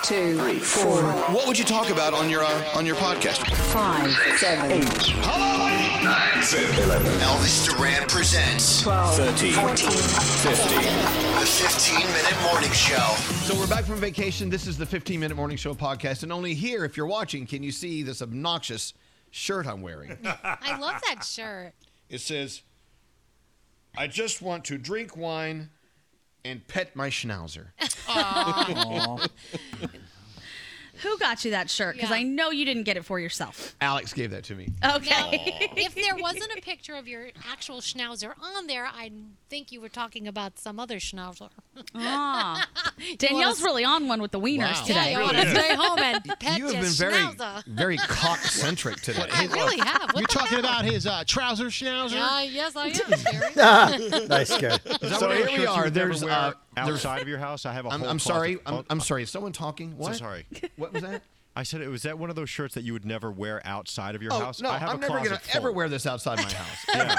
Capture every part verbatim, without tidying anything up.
two, three, four. What would you talk about on your uh, on your podcast? Five, seven, eight. Hello, nine, seven, eleven. Elvis Duran presents twelve, thirteen, fourteen, fifteen. The fifteen-minute morning show. So we're back from vacation. This is the fifteen-minute morning show podcast, and only here, if you're watching, can you see this obnoxious shirt I'm wearing. I love that shirt. It says, "I just want to drink wine and pet my schnauzer." Aww. Who got you that shirt? Because Yeah. I know you didn't get it for yourself. Alex gave that to me. Okay. If there wasn't a picture of your actual schnauzer on there, I think you were talking about some other schnauzer. Ah. Danielle's really on one with the wieners Wow. today. Yeah, you want to stay home and pet You have your been very, schnauzer. very cock-centric today. I really have. What You're the talking hell? about his uh, trouser schnauzer? Uh, yes, I am, Jerry. Nice guy. So here we are. There's uh, there's. outside of your house. I have a I'm, whole I'm sorry. closet- I'm, I'm sorry. Is someone talking? What? So sorry. What was that? I said it was that one of those shirts that you would never wear outside of your Oh house. no! I have I'm a never closet gonna full. ever wear this outside my house. Yeah.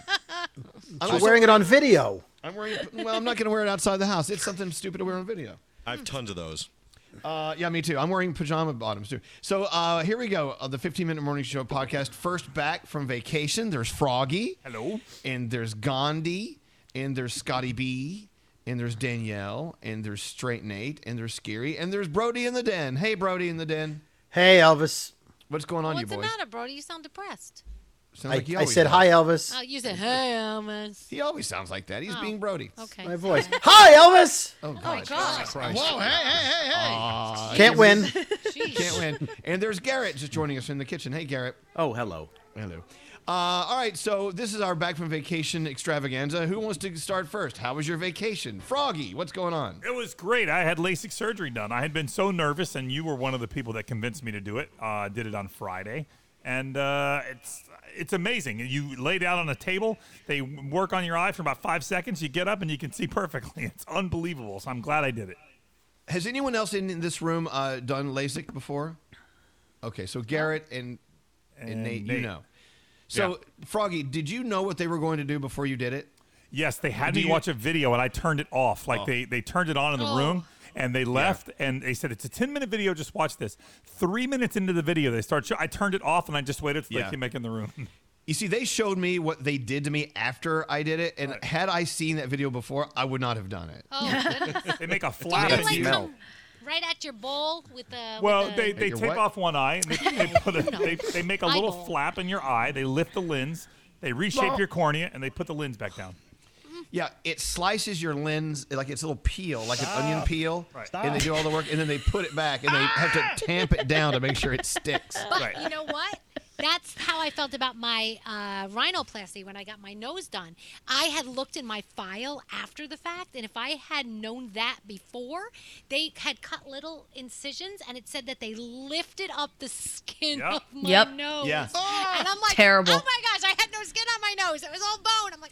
I'm You're also- wearing it on video. I'm wearing. it- Well, I'm not going to wear it outside the house. It's something stupid to wear on video. I have tons of those. Uh, yeah, me too. I'm wearing pajama bottoms too. So uh, here we go. Uh, the fifteen-minute morning show podcast. First back from vacation. There's Froggy. Hello. And there's Gandhi. And there's Scotty B. And there's Danielle. And there's Straight Nate. And there's Scary. And there's Brody in the den. Hey, Brody in the den. Hey, Elvis. What's going on, What's you the boys? matter, Brody? You sound depressed. Sounds I, like he I always said does. hi, Elvis. Oh, you said, hey, Elvis. He always sounds like that. He's Oh, being Brody. Okay. My voice. Hi, Elvis. Oh, Oh, my gosh. God. Whoa, hey, hey, hey, hey. Aw, Can't win. Jeez. Can't win. And there's Garrett just joining us in the kitchen. Hey, Garrett. Oh, hello. Hello. Uh, all right, so this is our back from vacation extravaganza. Who wants to start first? How was your vacation? Froggy, what's going on? It was great. I had LASIK surgery done. I had been so nervous, and you were one of the people that convinced me to do it. Uh, I did it on Friday, and uh, it's it's amazing. You lay down on a table, they work on your eye for about five seconds, you get up, and you can see perfectly. It's unbelievable, so I'm glad I did it. Has anyone else in, in this room uh, done LASIK before? Okay, so Garrett and, and, And Nate, you Nate. know. So, Froggy, did you know what they were going to do before you did it? Yes, they had Do me you- watch a video, and I turned it off. Like, Oh. they, they turned it on in the Oh. room, and they left, and they said, it's a ten-minute video, just watch this. Three minutes into the video, they start. Show- I turned it off, and I just waited till Yeah. they came back in the room. You see, they showed me what they did to me after I did it, and Right. had I seen that video before, I would not have done it. Oh, goodness. They make a Don't flap. they in like you. come right at your bowl with the Well, with they, the, they Your take what? off one eye, and they, they, put a, they, they make a little Eyeball. flap in your eye. They lift the lens, they reshape your cornea, and they put the lens back down. Yeah, it slices your lens like it's a little peel, like an onion peel, Right. and they do all the work, and then they put it back, and they have to tamp it down to make sure it sticks. But Right. you know what? That's how I felt about my uh, rhinoplasty when I got my nose done. I had looked in my file after the fact, and if I had known that before, they had cut little incisions, and it said that they lifted up the skin Yep. of my Yep. nose. Yeah. And I'm like, Terrible. oh my gosh, I had no skin on my nose. It was all bone. I'm like,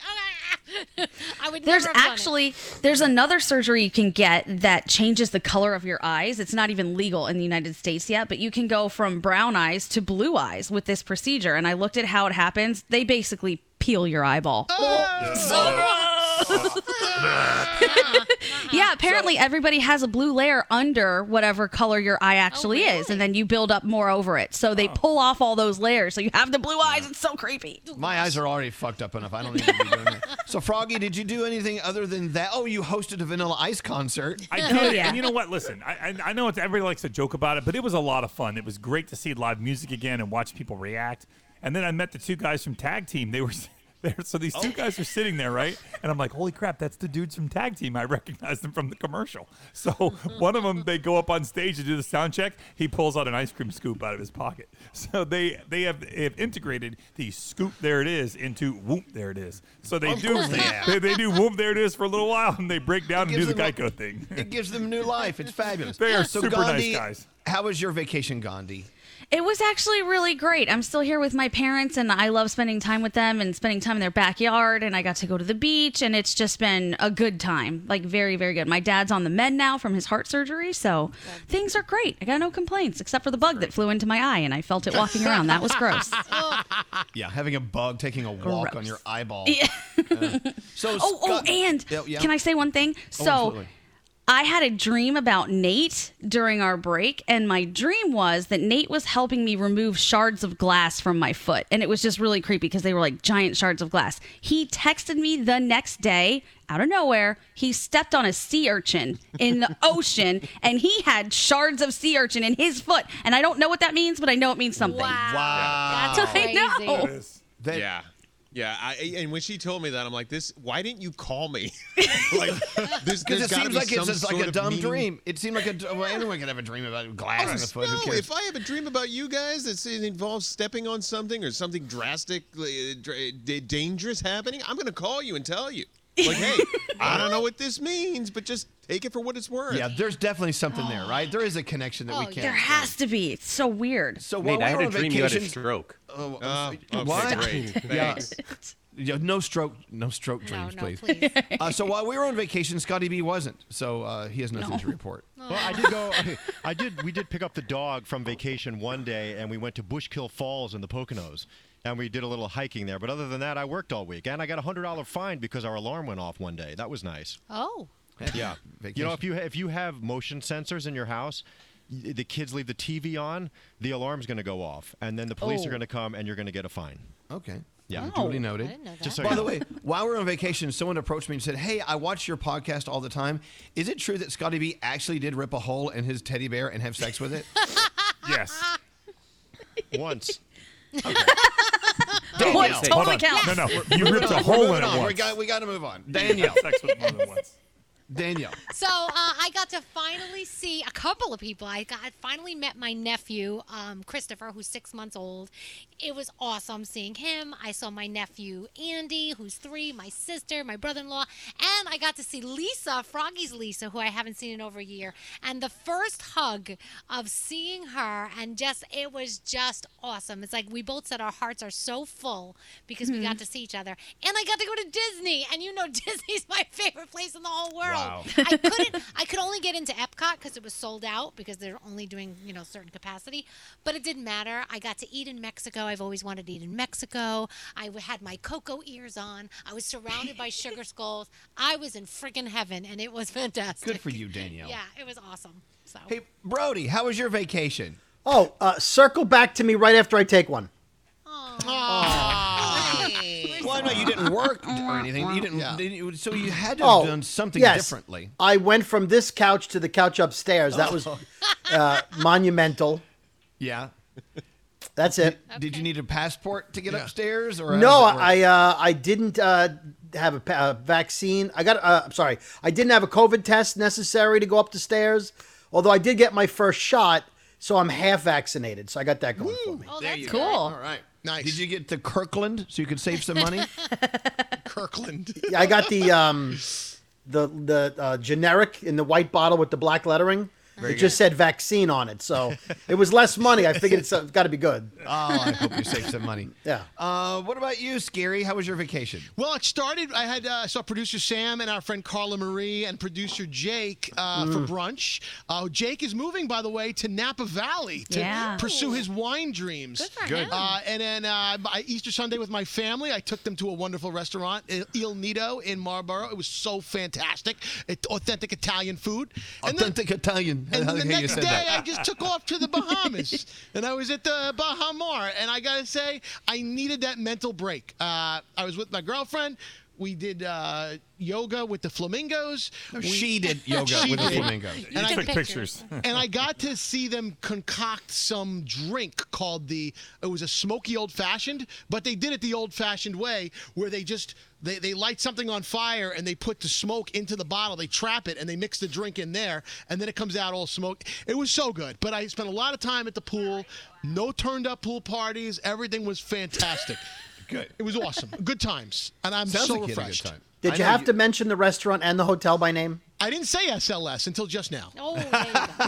ah. I would There's never have done it. actually there's another surgery you can get that changes the color of your eyes. It's not even legal in the United States yet, but you can go from brown eyes to blue eyes with this procedure. And I looked at how it happens. They basically peel your eyeball. Yeah, apparently everybody has a blue layer under whatever color your eye actually really? is, and then you build up more over it. So they pull off all those layers, so you have the blue eyes. It's so creepy. My eyes are already fucked up enough. I don't need to be doing that. So, Froggy, did you do anything other than that? Oh, you hosted a Vanilla Ice concert. I did, yeah. and you know what? Listen, I, I, I know it's, everybody likes to joke about it, but it was a lot of fun. It was great to see live music again and watch people react. And then I met the two guys from Tag Team. They were there, so these two guys are sitting there, right? And I'm like, holy crap, that's the dudes from Tag Team. I recognize them from the commercial. So one of them, they go up on stage to do the sound check. He pulls out an ice cream scoop out of his pocket. So they they have, they have integrated the scoop, there it is, into whoop, there it is. So they Of do course they have. they, they do whoop, there it is for a little while, and they break down and do gives the them a- Geico thing. It gives them new life. It's fabulous. They are so super nice Gandhi, guys. How was your vacation, Gandhi? It was actually really great. I'm still here with my parents, and I love spending time with them and spending time in their backyard. And I got to go to the beach, and it's just been a good time. Like, very, very good. My dad's on the med now from his heart surgery, so things are great. I got no complaints, except for the bug that flew into my eye, and I felt it walking around. That was gross. Yeah, having a bug taking a walk Gross. on your eyeball. Yeah. Uh, so Oh, oh, Scott- and Yeah, yeah. can I say one thing? Oh, So absolutely. I had a dream about Nate during our break, and my dream was that Nate was helping me remove shards of glass from my foot. And it was just really creepy because they were like giant shards of glass. He texted me the next day, out of nowhere. He stepped on a sea urchin in the ocean, and he had shards of sea urchin in his foot. And I don't know what that means, but I know it means something. Wow. Wow. That's I crazy. know. That- Yeah. Yeah, I, and when she told me that, I'm like, "This. Why didn't you call me?" like, this, Because there's it gotta seems be like it's some just like sort a of dumb meaning- dream. It seemed like a well, anyone could have a dream about glass in the foot. Who No, cares? if I have a dream about you guys that involves stepping on something or something drastically uh, dra- d- dangerous happening, I'm going to call you and tell you. Like, hey, I don't know what this means, but just take it for what it's worth. Yeah, there's definitely something there, right? There is a connection that we Oh, can't. There has to be. It's so weird. So while Nate, I we had were a on dream you had a vacation, stroke. oh, Oh, okay, what? great. Yeah. Thanks. Yeah, no stroke, no stroke No, dreams, no, please. please. Uh, so while we were on vacation, Scotty B wasn't, so uh, he has nothing to report. Well, I did go. I did. We did pick up the dog from vacation one day, and we went to Bushkill Falls in the Poconos, and we did a little hiking there. But other than that, I worked all week, and I got a hundred dollar fine because our alarm went off one day. That was nice. Oh. Yeah. Vacation. You know, if you if you have motion sensors in your house, y- the kids leave the T V on, the alarm's going to go off, and then the police Oh. are going to come, and you're going to get a fine. Okay. Yeah. Duly I noted. didn't know that. Just so By you the know. way, while we were on vacation, someone approached me and said, "Hey, I watch your podcast all the time. Is it true that Scotty B actually did rip a hole in his teddy bear and have sex with it?" Yes. Once. Danielle. It totally Hold on. counts. No, no. You We're ripped moving a on. hole We're in moving it on. We once. got, we got to move on. Danielle. Sex with more than once. Danielle. So uh, I got to finally see a couple of people. I got finally met my nephew, um, Christopher, who's six months old. It was awesome seeing him. I saw my nephew Andy, who's three, my sister, my brother-in-law, and I got to see Lisa, Froggy's Lisa, who I haven't seen in over a year. And the first hug of seeing her, and just it was just awesome. It's like we both said our hearts are so full because we got to see each other, and I got to go to Disney. And you know, Disney's my favorite place in the whole world. Wow. I couldn't. I could only get into Epcot because it was sold out because they're only doing you know certain capacity. But it didn't matter. I got to eat in Mexico. I've always wanted to eat in Mexico. I w- had my cocoa ears on. I was surrounded by sugar skulls. I was in friggin' heaven, and it was fantastic. Good for you, Danielle. Yeah, it was awesome. So. Hey, Brody, how was your vacation? Oh, uh, circle back to me right after I take one. Well, no, you didn't work or anything. You didn't, Yeah. didn't you- so you had to Oh, have done something yes. differently. I went from this couch to the couch upstairs. That was uh, monumental. Yeah. That's it. Did you need a passport to get upstairs, or how No, does it work? I uh, I didn't uh, have a, pa- a vaccine. I got. Uh, I'm sorry. I didn't have a COVID test necessary to go up the stairs. Although I did get my first shot, so I'm half vaccinated. So I got that going for me. Oh, There that's you cool. go. All right. Nice. Did you get to Kirkland so you could save some money? Kirkland? Yeah, I got the um, the the uh, generic in the white bottle with the black lettering. It just said vaccine on it, so it was less money. I figured it's uh, got to be good. Oh, I hope you save some money. Yeah. Uh, what about you, Scary? How was your vacation? Well, it started. I had uh, saw producer Sam and our friend Carla Marie and producer Jake uh, for brunch. Uh, Jake is moving, by the way, to Napa Valley to Yeah. pursue his wine dreams. Good for him. Uh, and then uh, my Easter Sunday with my family, I took them to a wonderful restaurant, Il Il Nido in Marlboro. It was so fantastic. It, authentic Italian food. And then- Authentic Italian. and I the like how you next said day, that. I just took off to the Bahamas, and I was at the Bahamar. And I gotta say, I needed that mental break. Uh, I was with my girlfriend. We did uh, yoga with the flamingos. No, We- she did yoga She with the did. flamingos. You And I- took Pictures. pictures. and I got to see them concoct some drink called the. It was a smoky old fashioned, but they did it the old fashioned way, where they just they, they light something on fire and they put the smoke into the bottle. They trap it and they mix the drink in there, and then it comes out all smoke. It was so good. But I spent a lot of time at the pool. No turned up pool parties. Everything was fantastic. Good. It was awesome. Good times, and I'm Sounds so like you had a good refreshed. time. Did I you know have to mention the restaurant and the hotel by name? I didn't say S L S until just now. Oh, there you go.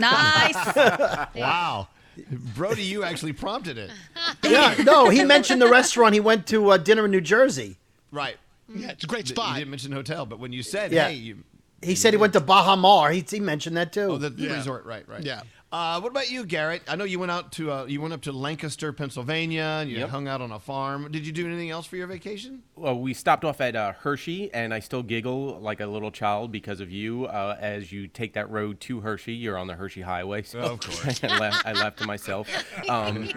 Nice. Wow. Brody, you actually prompted it. Yeah. No, he mentioned the restaurant. He went to uh, dinner in New Jersey. Right. Yeah, it's a great You spot. didn't mention hotel, but when you said, Yeah. hey, you, He said he went to Baha Mar. He, he mentioned that too. Oh, the, the Yeah. resort, right, right. Yeah. Uh, what about you, Garrett? I know you went out to uh, you went up to Lancaster, Pennsylvania, and you Yep. hung out on a farm. Did you do anything else for your vacation? Well, we stopped off at uh, Hershey, and I still giggle like a little child because of you. Uh, as you take that road to Hershey, you're on the Hershey Highway. So Of course. I, laugh, I laugh to myself. Um,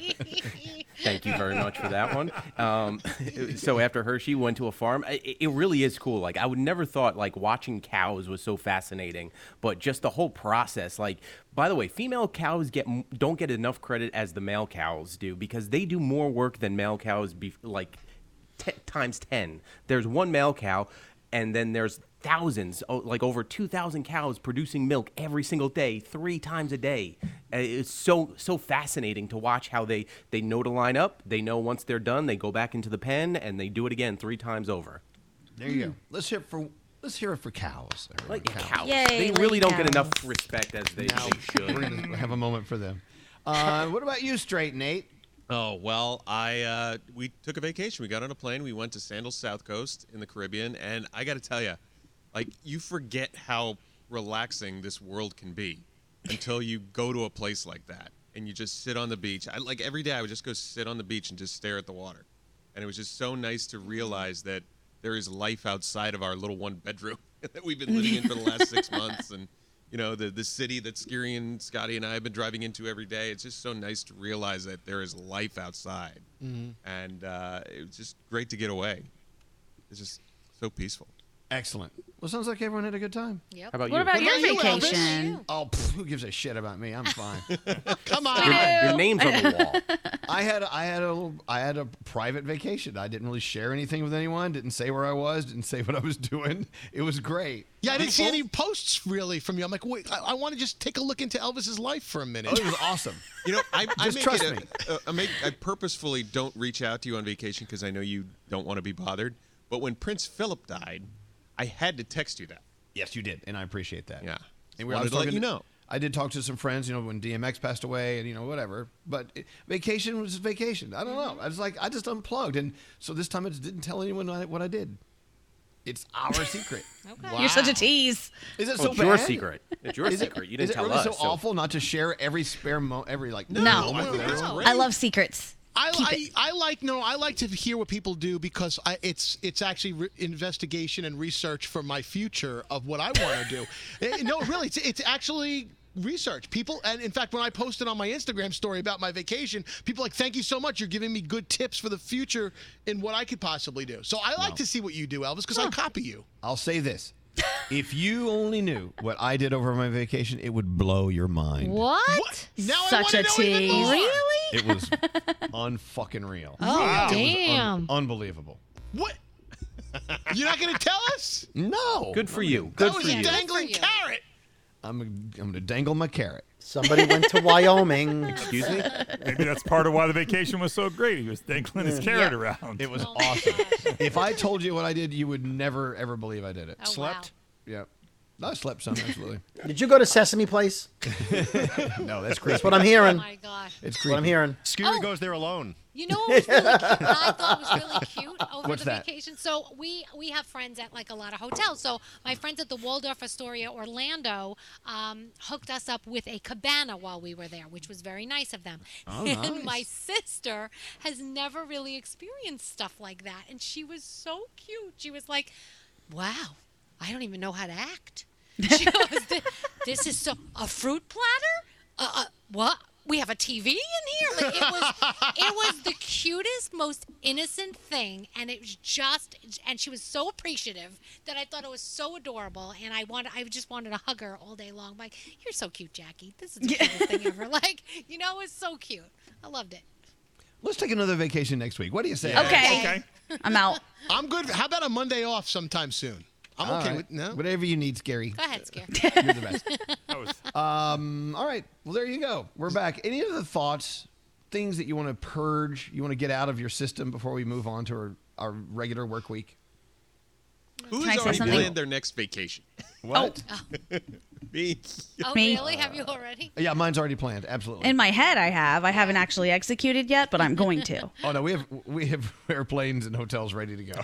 thank you very much for that one. Um, so after Hershey, went to a farm. It, it really is cool. Like I would never thought like watching cows was so fascinating, but just the whole process. Like, by the way, female cows get don't get enough credit as the male cows do because they do more work than male cows. Be, like. T- times ten. There's one male cow, and then there's thousands, oh, like over two thousand cows producing milk every single day, three times a day. Uh, It's so so fascinating to watch how they, they know to line up. They know once they're done, they go back into the pen, and they do it again three times over. There you go. Let's hear it for let's hear it for cows. everyone. Like cows. Yay, they really lady don't get cows. enough respect as they, Now, they we're should. gonna have a moment for them. Uh, what about you, Straight Nate? Oh, well, I uh, we took a vacation. We got on a plane. We went to Sandals South Coast in the Caribbean, and I got to tell you, like you forget how relaxing this world can be until you go to a place like that and you just sit on the beach. I like every day I would just go sit on the beach and just stare at the water. And it was just so nice to realize that there is life outside of our little one bedroom that we've been living in for the last six months and you know, the, the city that Scary and Scotty and I have been driving into every day. It's just so nice to realize that there is life outside. Mm-hmm. And uh, it was just great to get away. It's just so peaceful. Excellent. Well, sounds like everyone had a good time. Yep. How about What you? about What your about you, Elvis? vacation? Oh, pff, who gives a shit about me? I'm fine. Come on. Your name's on the wall. I had I had a little, I had a private vacation. I didn't really share anything with anyone. Didn't say where I was. Didn't say what I was doing. It was great. Yeah, I didn't see any posts really from you. I'm like, wait, I, I want to just take a look into Elvis's life for a minute. Oh, it was awesome. You know, I, I Just make trust it a, me. a- I make I purposefully don't reach out to you on vacation because I know you don't want to be bothered. But when Prince Philip died, I had to text you that. Yes, you did, and I appreciate that. Yeah. And Wanted I was to let talking you know. I did talk to some friends, you know, when D M X passed away, and you know, whatever. But it, vacation was vacation. I don't know. I was like, I just unplugged, and so this time I just didn't tell anyone what I, what I did. It's our secret. Okay. You're such a tease. Is it Oh, so it's bad? your secret. It's your Is it- secret. You is didn't it tell really us. so so- awful not to share every spare mo every like No. moment I with think it's everyone? great. I love secrets. I, Keep I, it. I like no I like to hear what people do because I, it's it's actually re- investigation and research for my future of what I want to do. Eh, no, really, it's, it's actually research. People, and in fact, when I posted on my Instagram story about my vacation, people are like, thank you so much. You're giving me good tips for the future in what I could possibly do. So I like to see what you do, Elvis, because I copy you. I'll say this. If you only knew what I did over my vacation, it would blow your mind. What? What? Now I Such wanna a know even tease. more. Really? It was unfucking real. Oh, It was un- damn. unbelievable. What? You're not going to tell us? No. Good for you. Good That was for a you. dangling Good for you. carrot. I'm, I'm going to dangle my carrot. Somebody went to Wyoming. Excuse me? Maybe that's part of why the vacation was so great. He was dangling his carrot Yeah. around. It was Oh my awesome. gosh. If I told you what I did, you would never, ever believe I did it. Oh, Slept? Yeah. I slept some, absolutely. Did you go to Sesame Place? No, that's That's creepy. what I'm Oh hearing. my gosh. It's That's creepy. what I'm hearing. Scary Oh. goes there alone. You know what was really cute? That I thought was really cute over What's the that? vacation. So we we have friends at like a lot of hotels. So my friends at the Waldorf Astoria Orlando um, hooked us up with a cabana while we were there, which was very nice of them. Oh, and nice. my sister has never really experienced stuff like that, and she was so cute. She was like, "Wow, I don't even know how to act." She goes, "This is so a fruit platter? Uh, uh, what? We have a T V in here?" Like it was, it was the cutest, most innocent thing, and it was just, and she was so appreciative that I thought it was so adorable, and I wanted, I just wanted to hug her all day long. I'm like, "You're so cute, Jackie. This is the cutest thing ever." Like, you know, it was so cute. I loved it. Let's take another vacation next week. What do you say? Okay. Okay. I'm out. I'm good. How about a Monday off sometime soon? I'm All okay right. with no. Whatever you need, Scary. Go ahead, Scare. You're the best. That was Um, all right. Well, there you go. We're back. Any other thoughts, things that you want to purge, you want to get out of your system before we move on to our, our regular work week? Who's Can I say already something? planned their next vacation? What? Me. Oh, Me. really? Have you already? Yeah, mine's already planned. Absolutely. In my head, I have. I haven't actually executed yet, but I'm going to. Oh no, we have we have airplanes and hotels ready to go.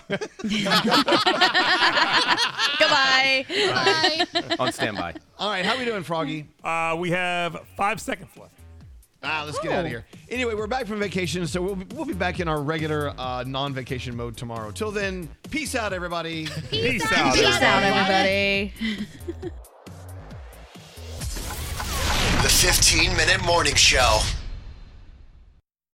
Goodbye. Bye. On standby. All right, how we doing, Froggy? Uh, we have five seconds left. Ah, let's get out of here. Anyway, we're back from vacation, so we'll be, we'll be back in our regular uh, non-vacation mode tomorrow. Till then, peace out, everybody. Peace out. Peace out, everybody. The fifteen minute Morning Show.